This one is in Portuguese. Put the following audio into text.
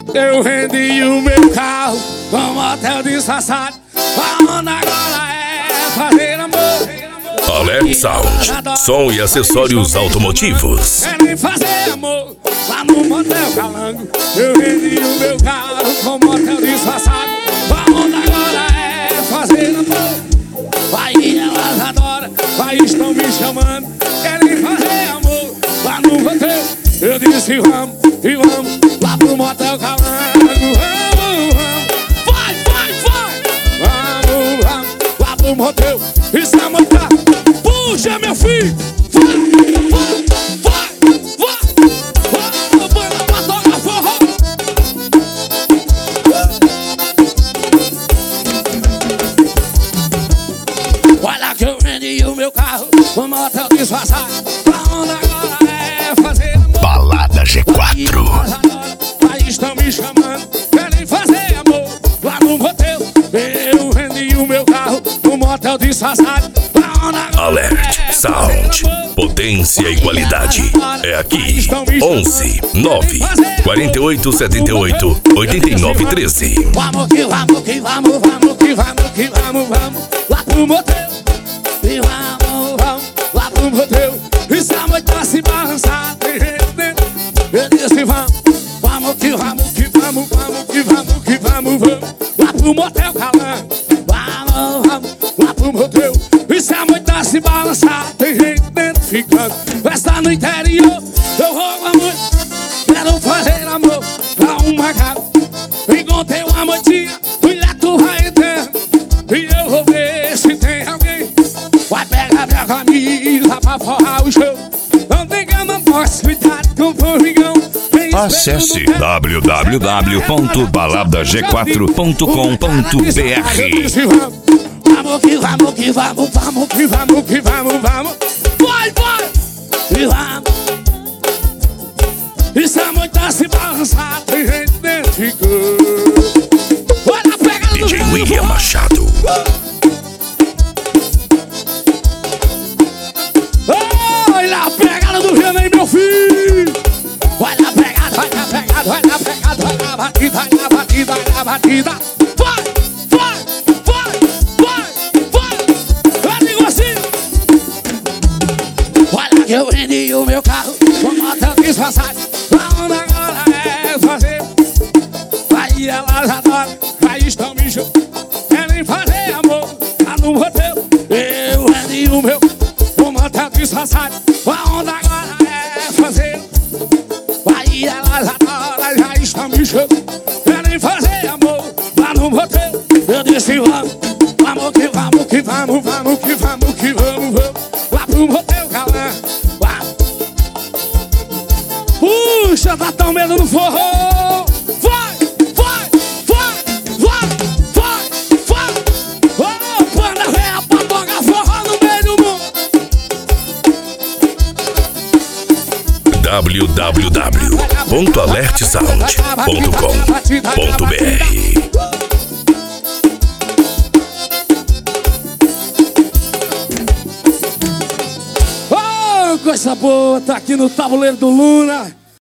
Eu vendi o meu carro com motel disfarçado. A onda agora é fazer amor. Alert Sound, som e acessórios automotivos. Querem fazer amor lá no motel Calango. Eu vendi o meu carro com motel disfarçado. A onda agora é fazer amor. Aí elas adoram, aí estão me chamando. Querem fazer amor lá no motel. Eu disse vamos e vamos lá pro motel Calango. Vamos, vamos, vai, vai, vai. Vamos, vamos lá pro motel. Isso é motel. Puxa, meu filho. Vai, vai, vai. Banda pra tocar forró. Olha que eu vendi o meu carro no motel disfarçado. A onda agora é fazer amor. Balada G4. Aí estão me chamando, querem fazer amor lá no motel. Eu vendi o meu carro no motel disfarçado. Alert Sound, potência e qualidade. É aqui. 11 9 48 78 89 13. Vamos que vamos, que vamos, vamos, que vamos, que vamos, vamos lá pro motel. E vamos, vamos lá pro motel. E se a noite tá se balançar, tem gente dentro. Eu disse vamos, vamos que vamos, que vamos, vamos, que vamos, que vamos, vamos lá pro motel Calango. Vamos, vamos lá pro motel. E se a noite tá se balançar, tem gente dentro ficando. Festa no interior, eu vou com a mãe. Quero fazer amor pra uma cara. Encontrei uma moitinha, mulher tu vai entrando. E eu vou ver se tem alguém. Vai pegar minha camisa pra forrar o show. Não tem que eu não posso cuidar com formigão. Acesse www.baladag4.com.br. Vamos que vamos, que vamos, vamos, que vamos, que vamos, vamos. Vai, vai! E vamos. E se a noite tá se balançar, tem gente dentro ficando. Olha a pegada do DJ William Machado. Olha a pegada do Renan, meu filho. Olha a pegada, olha a pegada, olha a pegada. Olha a batida, olha a batida, olha a batida. Vai, vai, vai, vai, vai. Eu digo assim. Olha que eu vendi o meu carro com motel disfarçado. A onda agora é fazer. Aí elas adoram, aí estão me chamando. Querem fazer amor lá no motel. Eu vendi o meu com motel disfarçado. A onda agora é fazer. Aí elas adoram, já estão me chamando. Querem fazer amor lá no motel. Eu disse vamos, vamos que vamos, que vamos, vamos que vamos, que vamos, vamos lá pro motel Calango. Puxa, tá tão medo no forró. Vai, vai, vai, vai, vai, vai. Oh, banda véia pra tocar forró no meio do mundo. www.alertsound.com.br. Oh, coisa boa, tá aqui no tabuleiro do Luna.